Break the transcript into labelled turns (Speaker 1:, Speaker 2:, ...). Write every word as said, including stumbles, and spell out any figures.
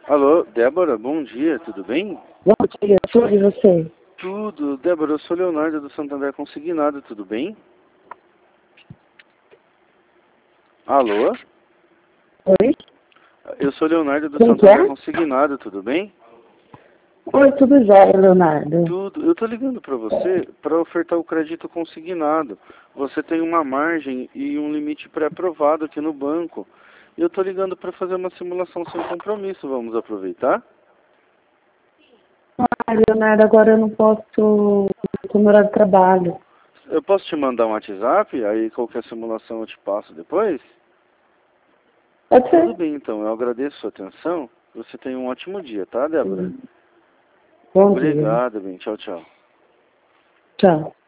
Speaker 1: Alô, Débora, bom dia, tudo bem?
Speaker 2: Bom dia, tudo e você?
Speaker 1: Tudo. Débora, eu sou Leonardo do Santander Consignado, tudo bem? Alô?
Speaker 2: Oi?
Speaker 1: Eu sou Leonardo do
Speaker 2: Quem que
Speaker 1: Santander
Speaker 2: é?
Speaker 1: Consignado, tudo bem?
Speaker 2: Oi, tudo jóia, Leonardo.
Speaker 1: Tudo. Eu tô ligando para você para ofertar o crédito consignado. Você tem uma margem e um limite pré-aprovado aqui no banco. E eu tô ligando para fazer uma simulação sem compromisso. Vamos aproveitar?
Speaker 2: Ah, Leonardo, agora eu não posso, tô no horário de trabalho.
Speaker 1: Eu posso te mandar um WhatsApp? Aí qualquer simulação eu te passo depois?
Speaker 2: Pode
Speaker 1: Tudo
Speaker 2: ser?
Speaker 1: bem, então. Eu agradeço a sua atenção. Você tem um ótimo dia, tá, Débora?
Speaker 2: Sim. Bom dia.
Speaker 1: Obrigado, bem. Tchau, tchau.
Speaker 2: Tchau.